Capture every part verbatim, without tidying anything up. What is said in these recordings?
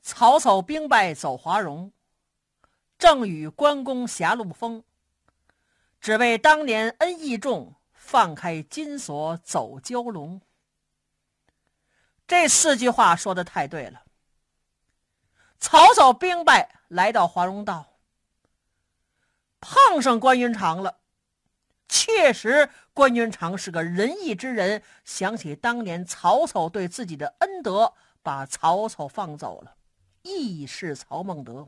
曹操兵败走华容，正与关公狭路风，只为当年恩义重，放开金锁走蛟龙。这四句话说的太对了。曹操兵败来到华容道，碰上关云长了。确实关云长是个仁义之人，想起当年曹操对自己的恩德，把曹操放走了，义是曹孟德。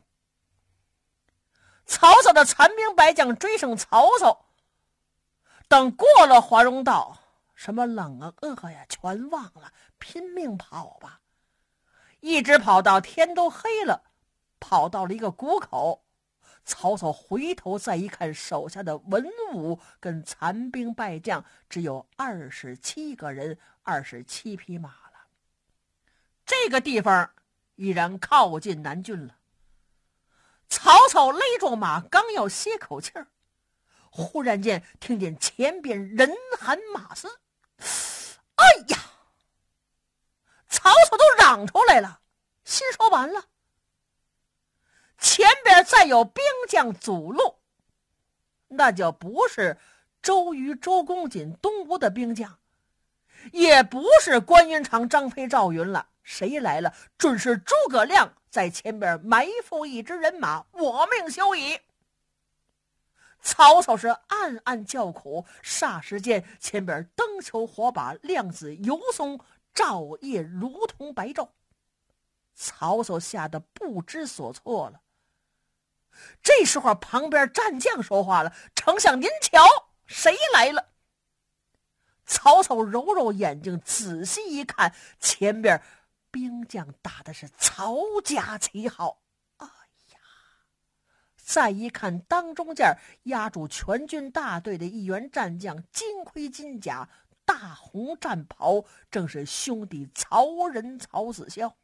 曹操的残兵败将追上曹操，等过了华容道，什么冷啊饿呀全忘了，拼命跑吧，一直跑到天都黑了，跑到了一个谷口。曹操回头再一看，手下的文武跟残兵败将只有二十七个人，二十七匹马了。这个地方已然靠近南郡了。曹操勒住马，刚要歇口气儿，忽然间听见前边人喊马嘶，哎呀！曹操都嚷出来了，心说完了，前边再有兵将阻路，那就不是周瑜、周公瑾、东吴的兵将，也不是关云长、张飞、赵云了，谁来了？准是诸葛亮在前边埋伏一支人马，我命休矣。曹操是暗暗叫苦，霎时间前边灯球火把，亮子游松，照夜如同白昼。曹操吓得不知所措了。这时候旁边战将说话了：“丞相您瞧，谁来了？”曹操揉揉眼睛，仔细一看，前边兵将打的是曹家旗号。哎呀！再一看当中间压住全军大队的一员战将，金盔金甲，大红战袍，正是兄弟曹仁、曹子孝。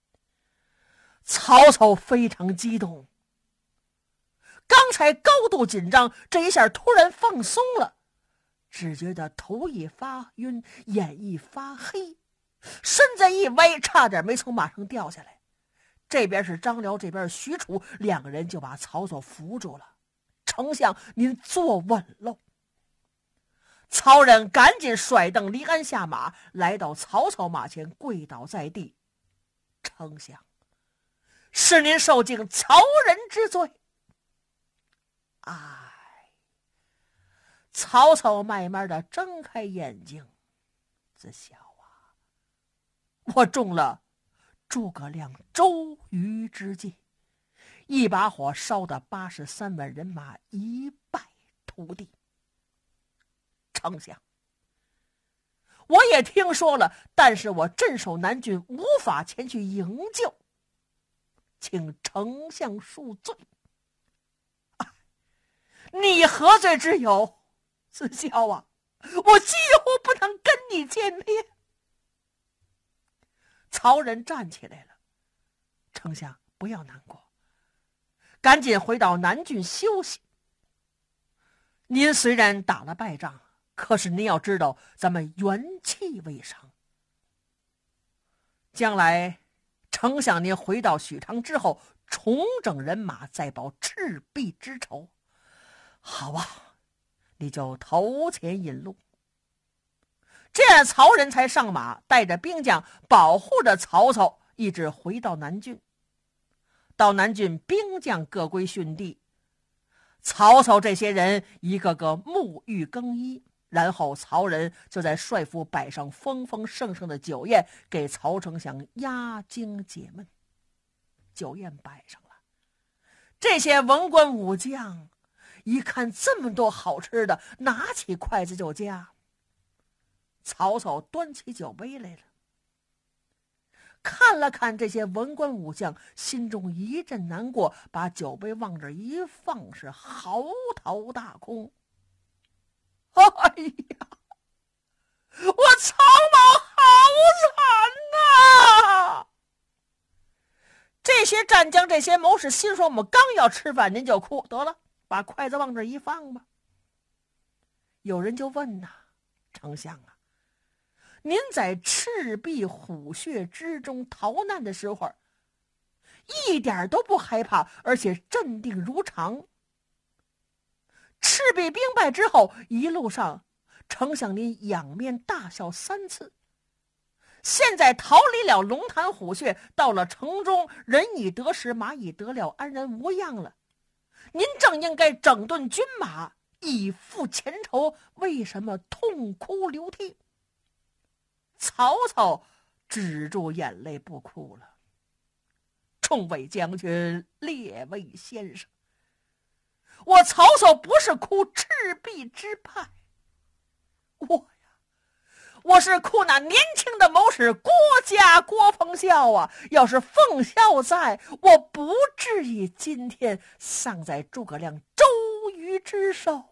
曹操非常激动，刚才高度紧张，这一下突然放松了，只觉得头一发晕，眼一发黑，身子一歪，差点没从马上掉下来。这边是张辽，这边是许褚，两个人就把曹操扶住了。丞相，您坐稳喽。曹仁赶紧甩蹬离鞍下马，来到曹操马前，跪倒在地：“丞相，是您受尽曹仁之罪。”哎，曹操慢慢的睁开眼睛：“子孝啊，我中了诸葛亮、周瑜之计，一把火烧的八十三万人马一败涂地。丞相，我也听说了，但是我镇守南郡，无法前去营救，请丞相恕罪。”你何罪之有？子孝啊，我几乎不能跟你见面。曹仁站起来了：“丞相不要难过，赶紧回到南郡休息。您虽然打了败仗，可是您要知道，咱们元气未伤。将来丞相您回到许昌之后，重整人马，再报赤壁之仇。好啊，你就头前引路。”这样曹仁才上马，带着兵将保护着曹操，一直回到南郡。到南郡，兵将各归训地，曹操这些人一个个沐浴更衣，然后曹仁就在帅府摆上丰丰盛盛的酒宴，给曹丞相压惊解闷。酒宴摆上了，这些文官武将一看这么多好吃的，拿起筷子就夹。曹操端起酒杯来了，看了看这些文官武将，心中一阵难过，把酒杯往这一放，是嚎啕大哭。哎呀，我曹某好惨呐！这些战将，这些谋士心说：我们刚要吃饭，您就哭，得了，把筷子往这一放吧。有人就问呐：“丞相啊，您在赤壁虎穴之中逃难的时候， 一点都不害怕，而且镇定如常。赤壁兵败之后，一路上丞相您仰面大笑三次。现在逃离了龙潭虎穴，到了城中，人已得食，马已得料，安然无恙了。您正应该整顿军马，以复前仇，为什么痛哭流涕？曹操止住眼泪不哭了。众位将军，列位先生，我曹操不是哭赤壁之败，我呀，我是哭那年轻的谋士郭嘉郭奉孝啊！要是奉孝在，我不至于今天丧在诸葛亮、周瑜之手。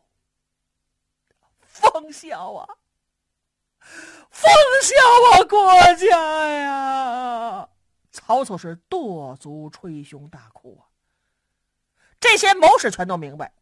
奉孝啊，奉孝啊，郭嘉呀！曹操是跺足捶胸大哭啊！这些谋士全都明白，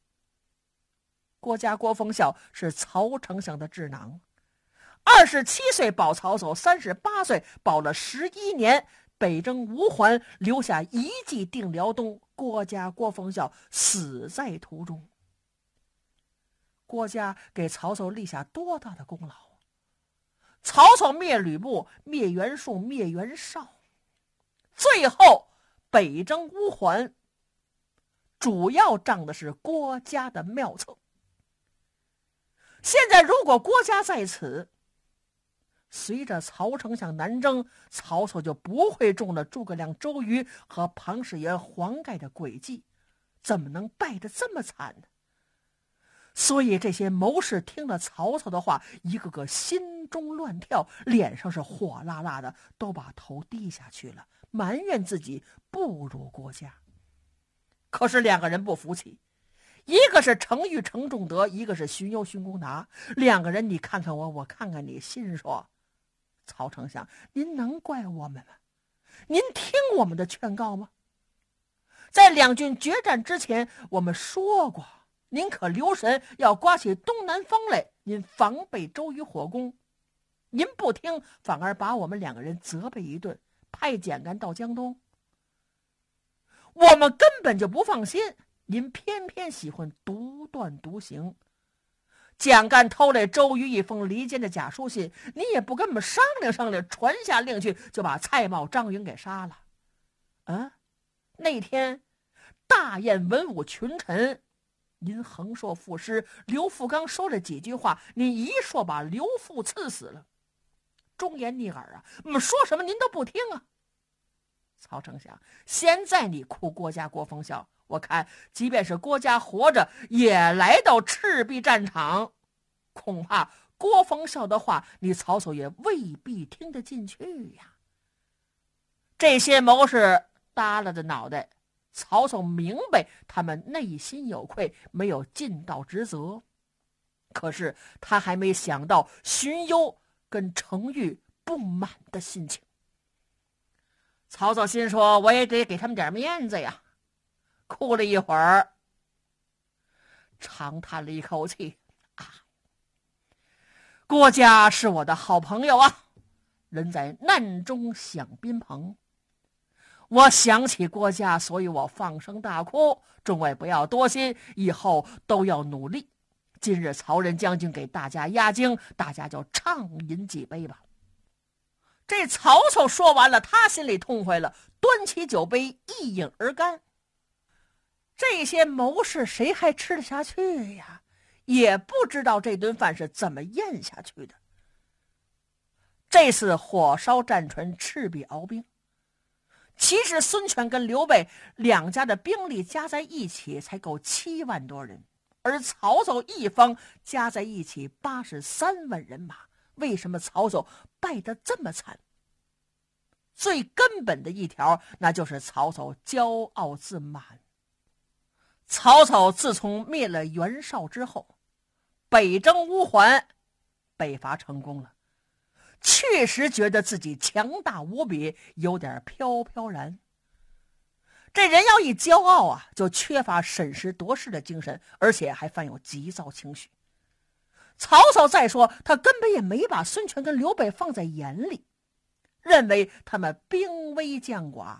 郭嘉郭奉孝是曹丞相的智囊，二十七岁保曹操，三十八岁保了十一年，北征无还，留下一骑定辽东。郭嘉郭奉孝死在途中。郭嘉给曹操立下多大的功劳！曹操灭吕布，灭袁术，灭袁绍，最后北征乌桓，主要仗的是郭嘉的妙策。现在如果郭嘉在此，随着曹丞相南征，曹操就不会中了诸葛亮、周瑜和庞士元、黄盖的诡计，怎么能败得这么惨呢？所以这些谋士听了曹操的话，一个个心中乱跳，脸上是火辣辣的，都把头低下去了，埋怨自己不如郭嘉。可是两个人不服气，一个是程昱程仲德，一个是荀攸荀公达，两个人你看看我，我看看你，心说曹丞相，您能怪我们吗？您听我们的劝告吗？在两军决战之前，我们说过，您可留神，要刮起东南风来，您防备周瑜火攻。您不听，反而把我们两个人责备一顿，派简干到江东。我们根本就不放心，您偏偏喜欢独断独行。蒋干偷来周瑜一封离间的假书信，你也不跟我们商量商量，传下令去就把蔡瑁、张允给杀了。啊，那天大宴文武群臣，您横槊赋诗，刘富刚说了几句话，您一说把刘富刺死了，忠言逆耳啊！我们说什么您都不听啊！曹丞相，现在你哭郭嘉郭奉孝，我看即便是郭嘉活着，也来到赤壁战场，恐怕郭奉孝的话，你曹操也未必听得进去呀。这些谋士耷拉着脑袋，曹操明白他们内心有愧，没有尽到职责。可是他还没想到荀攸跟程昱不满的心情。曹操心说，我也得给他们点面子呀。哭了一会儿，长叹了一口气，啊，郭嘉是我的好朋友啊，人在难中享宾朋。我想起郭嘉，所以我放声大哭。众位不要多心，以后都要努力。今日曹仁将军给大家压惊，大家就畅饮几杯吧。这曹操说完了，他心里痛快了，端起酒杯一饮而干。这些谋士谁还吃得下去呀？也不知道这顿饭是怎么咽下去的。这次火烧战船，赤壁鏖兵，其实孙权跟刘备两家的兵力加在一起才够七万多人，而曹操一方加在一起八十三万人马。为什么曹操败得这么惨？最根本的一条，那就是曹操骄傲自满。曹操自从灭了袁绍之后，北征乌桓，北伐成功了，确实觉得自己强大无比，有点飘飘然。这人要一骄傲啊，就缺乏审时度势的精神，而且还犯有急躁情绪。曹操再说，他根本也没把孙权跟刘备放在眼里，认为他们兵微将寡，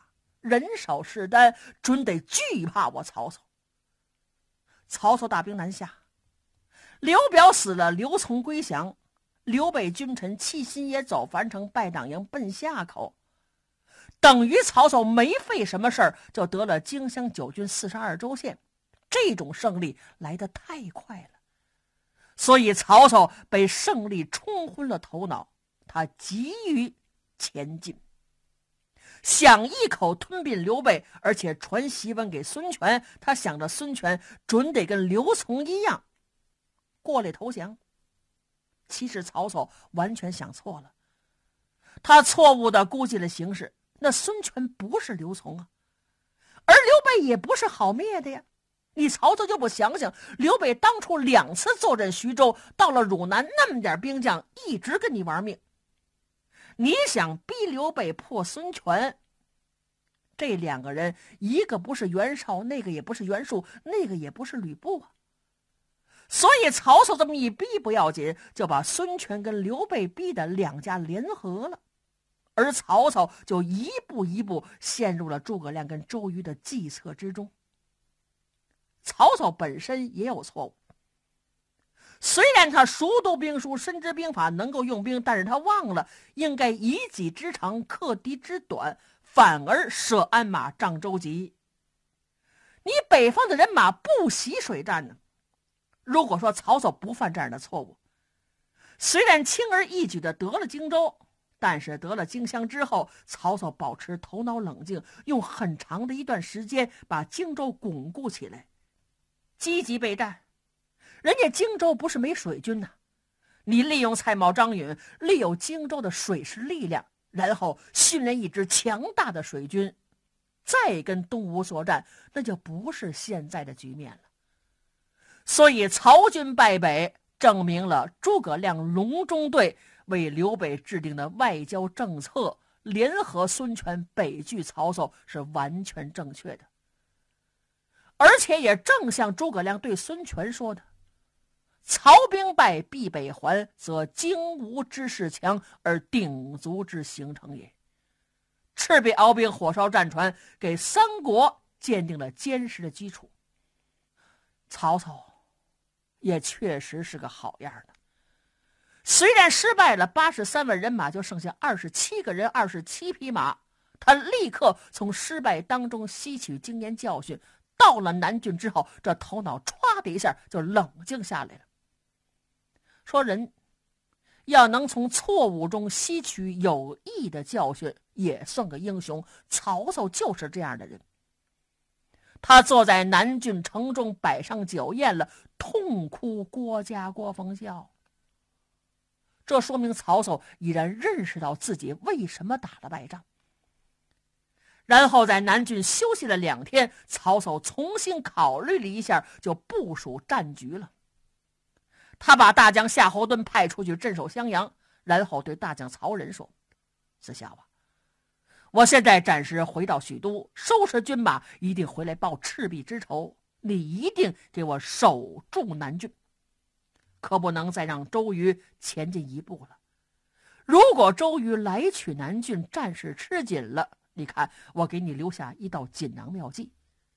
人少势单，准得惧怕我曹操。曹操大兵南下，刘表死了，刘琮归降，刘备君臣弃新野，走樊城，拜党营，奔夏口。等于曹操没费什么事儿，就得了荆襄九郡四十二州县。这种胜利来得太快了，所以曹操被胜利冲昏了头脑，他急于前进，想一口吞并刘备，而且传檄文给孙权。他想着孙权准得跟刘琮一样过来投降。其实曹操完全想错了，他错误地估计了形势。那孙权不是刘琮啊，而刘备也不是好灭的呀。你曹操就不想想，刘备当初两次坐镇徐州，到了汝南那么点兵将，一直跟你玩命。你想逼刘备破孙权，这两个人一个不是袁绍，那个也不是袁术，那个也不是吕布啊。所以曹操这么一逼不要紧，就把孙权跟刘备逼得两家联合了。而曹操就一步一步陷入了诸葛亮跟周瑜的计策之中。曹操本身也有错误，虽然他熟读兵书，深知兵法，能够用兵，但是他忘了应该以己之长克敌之短，反而舍鞍马仗舟楫。你北方的人马不习水战呢。如果说曹操不犯这样的错误，虽然轻而易举的得了荆州，但是得了荆襄之后，曹操保持头脑冷静，用很长的一段时间把荆州巩固起来，积极备战。人家荆州不是没水军呐，你利用蔡瑁、张允，利用荆州的水势力量，然后训练一支强大的水军，再跟东吴作战，那就不是现在的局面了。所以曹军败北，证明了诸葛亮隆中对为刘备制定的外交政策，联合孙权北拒曹操是完全正确的。而且也正像诸葛亮对孙权说的，曹兵败，必北还，则荆吴之势强，而鼎足之形成也。赤壁鏖兵火烧战船，给三国奠定了坚实的基础。曹操也确实是个好样的，虽然失败了，八十三万人马就剩下二十七个人，二十七匹马。他立刻从失败当中吸取经验教训，到了南郡之后，这头脑歘的一下就冷静下来了。说人要能从错误中吸取有益的教训，也算个英雄。曹操就是这样的人。他坐在南郡城中，摆上酒宴了，痛哭郭嘉、郭奉孝。这说明曹操已然认识到自己为什么打了败仗。然后在南郡休息了两天，曹操重新考虑了一下，就部署战局了。他把大将夏侯惇派出去镇守襄阳，然后对大将曹仁说：子孝啊，我现在暂时回到许都，收拾军马，一定回来报赤壁之仇。你一定给我守住南郡，可不能再让周瑜前进一步了。如果周瑜来取南郡，战事吃紧了，你看我给你留下一道锦囊妙计。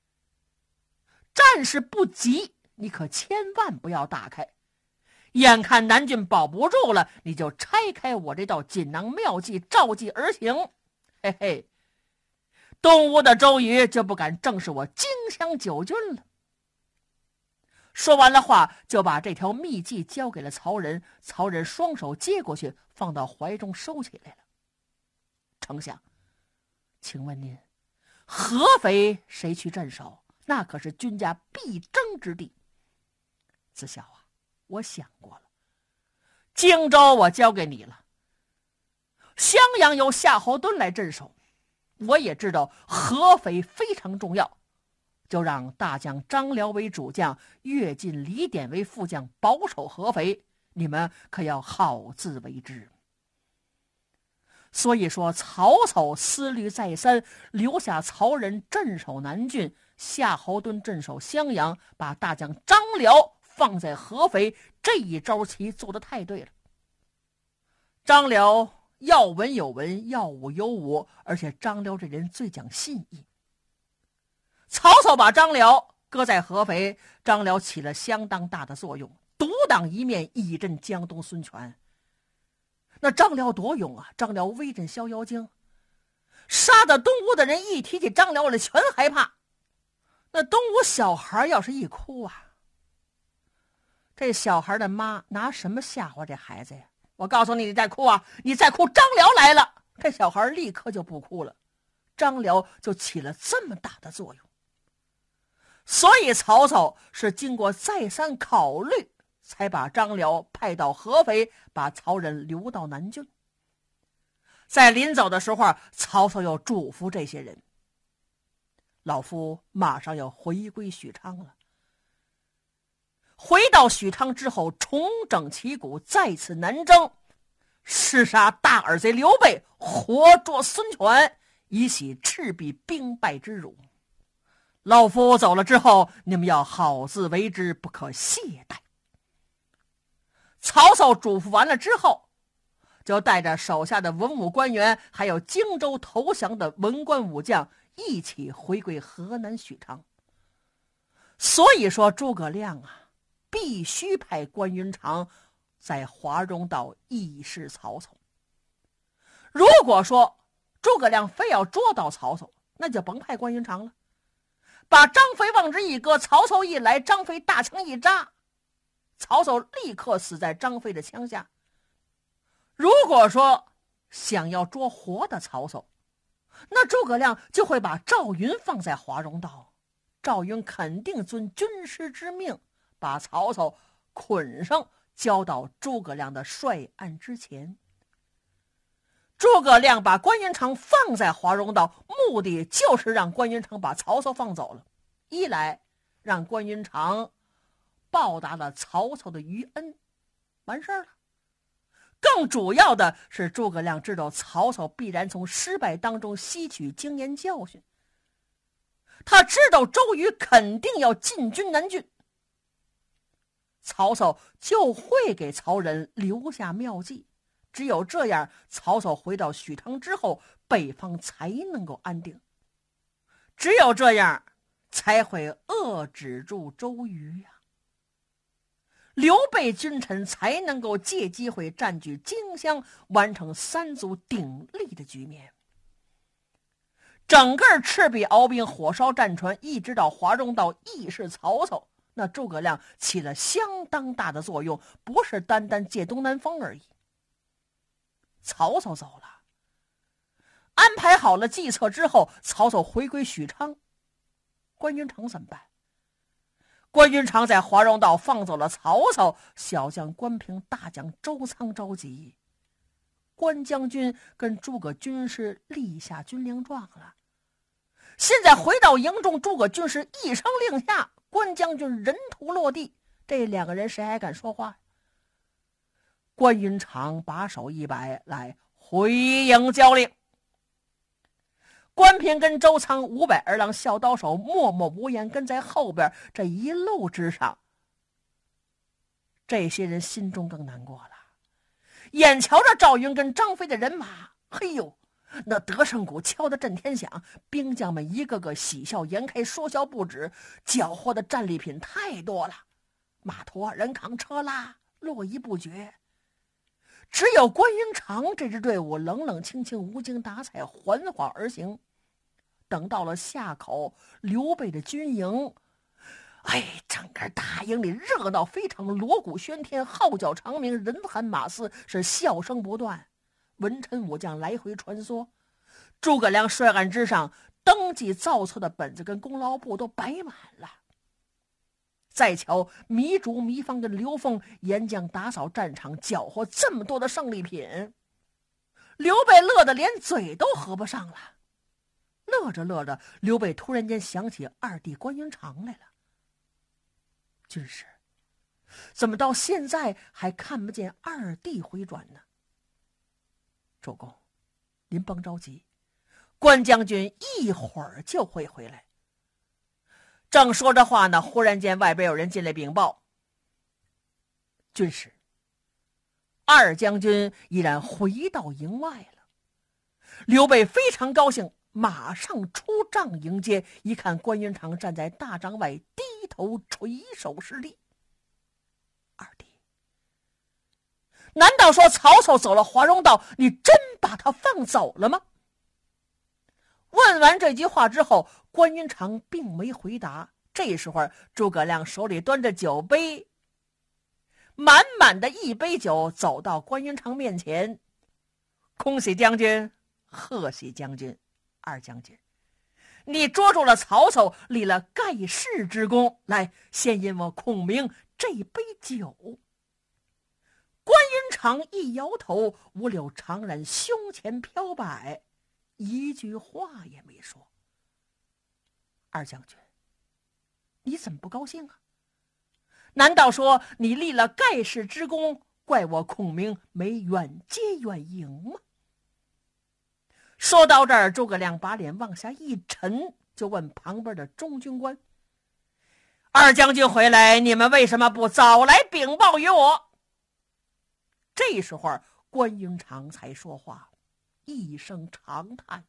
战事不急，你可千万不要打开。眼看南郡保不住了，你就拆开我这道锦囊妙计，照计而行。嘿嘿，东吴的周瑜就不敢正视我荆襄九郡了。说完了话，就把这条秘计交给了曹仁。曹仁双手接过去，放到怀中收起来了。丞相，请问您，合肥谁去镇守？那可是军家必争之地。子孝啊，我想过了，荆州我交给你了，襄阳由夏侯惇来镇守。我也知道合肥非常重要，就让大将张辽为主将，乐进、李典为副将，保守合肥。你们可要好自为之。所以说，曹操思虑再三，留下曹仁镇守南郡，夏侯惇镇守襄阳，把大将张辽放在合肥，这一招棋做得太对了。张辽要文有文，要武有武，而且张辽这人最讲信义。曹操把张辽搁在合肥，张辽起了相当大的作用，独当一面，一镇江东孙权。那张辽多勇啊！张辽威震逍遥津，杀的东吴的人一提起张辽来全害怕。那东吴小孩要是一哭啊，这小孩的妈拿什么吓唬这孩子呀？我告诉你，你再哭啊，你再哭，张辽来了。这小孩立刻就不哭了，张辽就起了这么大的作用。所以曹操是经过再三考虑，才把张辽派到合肥，把曹仁留到南郡。在临走的时候，曹操又嘱咐这些人：老夫马上要回归许昌了。回到许昌之后，重整旗鼓，再次南征，弑杀大耳贼刘备，活捉孙权，以洗赤壁兵败之辱。老夫走了之后，你们要好自为之，不可懈怠。曹操嘱咐完了之后，就带着手下的文武官员，还有荆州投降的文官武将，一起回归河南许昌。所以说诸葛亮啊，必须派关云长在华容道议事曹操。如果说诸葛亮非要捉到曹操，那就甭派关云长了，把张飞往这一搁，曹操一来，张飞大枪一扎，曹操立刻死在张飞的枪下。如果说想要捉活的曹操，那诸葛亮就会把赵云放在华容道，赵云肯定遵军师之命，把曹操捆上，交到诸葛亮的帅案之前。诸葛亮把关云长放在华容道，目的就是让关云长把曹操放走了，一来让关云长报答了曹操的余恩，完事儿了。更主要的是，诸葛亮知道曹操必然从失败当中吸取经验教训，他知道周瑜肯定要进军南郡，曹操就会给曹仁留下妙计。只有这样，曹操回到许昌之后，北方才能够安定。只有这样，才会遏制住周瑜呀、啊。刘备君臣才能够借机会占据荆襄，完成三足鼎立的局面。整个赤壁鏖兵火烧战船，一直到华容道议事曹操，那诸葛亮起了相当大的作用，不是单单借东南风而已。曹操走了，安排好了计策之后，曹操回归许昌，关云长怎么办？关云长在华容道放走了曹操，小将关平、大将周仓着急。关将军跟诸葛军师立下军令状了，现在回到营中，诸葛军师一声令下，关将军人头落地，这两个人谁还敢说话？关云长把手一摆，来回营交令。关平跟周仓、五百儿郎、小刀手默默无言跟在后边，这一路之上，这些人心中更难过了。眼瞧着赵云跟张飞的人马，嘿呦，那德胜鼓敲得震天响，兵将们一个个喜笑颜开，说笑不止，缴获的战利品太多了，马驮、人扛、车拉，络绎不绝。只有关云长这支队伍冷冷清清、无精打采，缓缓而行。等到了夏口刘备的军营，哎，整个大营里热闹非常，锣鼓喧天，号角长鸣，人喊马嘶，是笑声不断。文臣武将来回穿梭，诸葛亮帅案之上登记造册的本子跟功劳簿都摆满了。再瞧糜竺、糜芳跟刘凤沿江打扫战场，缴获这么多的胜利品，刘备乐得连嘴都合不上了。乐着乐着，刘备突然间想起二弟关云长来了。军师，怎么到现在还看不见二弟回转呢？主公，您甭着急，关将军一会儿就会回来。正说着话呢，忽然间外边有人进来禀报：军师， 二将军已然回到营外了。刘备非常高兴，马上出帐迎接。一看关云长站在大帐外，低头垂手施礼。二弟，难道说曹操走了华容道，你真把他放走了吗？问完这句话之后，关云长并没回答。这时候诸葛亮手里端着酒杯，满满的一杯酒，走到关云长面前。恭喜将军，贺喜将军，二将军，你捉住了曹操，立了盖世之功，来，先饮我孔明这杯酒。关云长一摇头，五柳长髯胸前飘摆，一句话也没说。二将军，你怎么不高兴啊？难道说你立了盖世之功，怪我孔明没远接远迎吗？说到这儿，诸葛亮把脸往下一沉，就问旁边的中军官：二将军回来，你们为什么不早来禀报于我？这时候关云长才说话，一声长叹：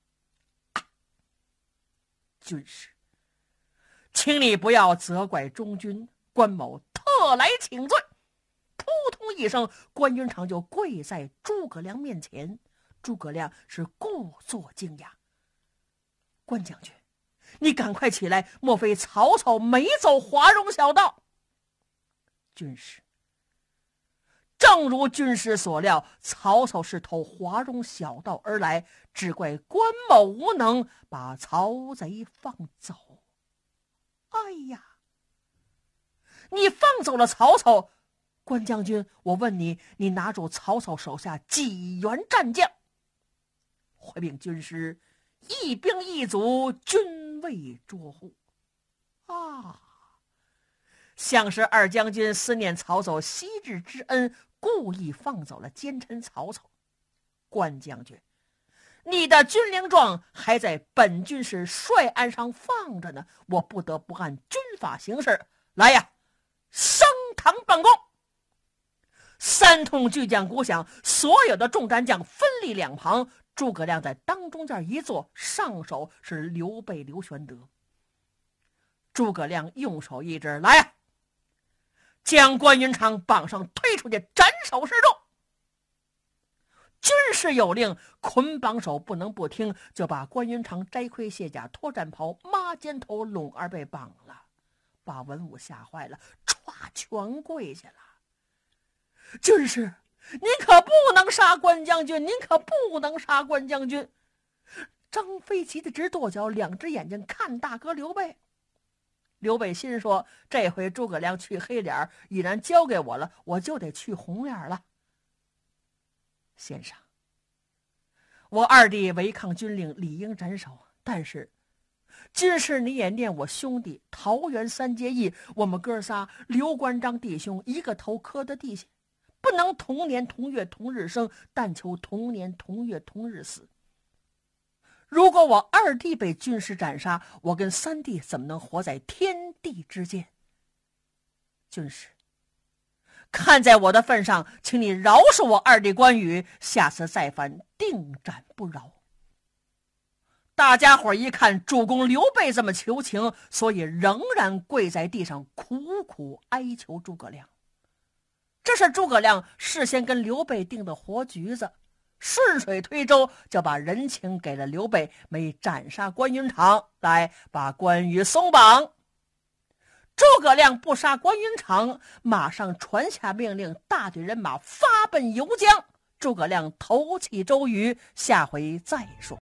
军师，请你不要责怪中军，关某特来请罪。扑通一声，关云长就跪在诸葛亮面前。诸葛亮是故作惊讶：关将军，你赶快起来，莫非曹操没走华容小道？军师，正如军师所料，曹操是投华容小道而来，只怪关某无能，把曹贼放走。哎呀，你放走了曹操，关将军，我问你，你拿住曹操手下几员战将？回禀军师，一兵一卒，均未捉获。啊，像是二将军思念曹操昔日之恩，故意放走了奸臣曹操。关将军，你的军令状还在本军师帅案上放着呢，我不得不按军法行事。来呀，升堂办公。三通巨将鼓响，所有的众战将分立两旁，诸葛亮在当中间一坐，上手是刘备刘玄德。诸葛亮用手一指：来呀，将关云长绑上推出去，斩首示众。军师有令，捆绑手不能不听，就把关云长摘盔卸甲，脱战袍，抹肩头，拢儿被绑了，把文武吓坏了，歘，全跪下了。军师，您可不能杀关将军，您可不能杀关将军。张飞急得直跺脚，两只眼睛看大哥刘备。刘备心说，这回诸葛亮去黑脸已然交给我了，我就得去红脸了。先生，我二弟违抗军令，理应斩首，但是军师你也念我兄弟，桃园三结义，我们哥仨刘关张弟兄，一个头磕的地下，不能同年同月同日生，但求同年同月同日死。如果我二弟被军师斩杀，我跟三弟怎么能活在天地之间？军师，看在我的份上，请你饶恕我二弟关羽，下次再犯，定斩不饶。大家伙一看主公刘备这么求情，所以仍然跪在地上苦苦哀求诸葛亮。这是诸葛亮事先跟刘备定的活局子，顺水推舟就把人情给了刘备，没斩杀关云长，来把关羽松绑。诸葛亮不杀关云长，马上传下命令，大队人马发奔游江。诸葛亮投弃周瑜，下回再说。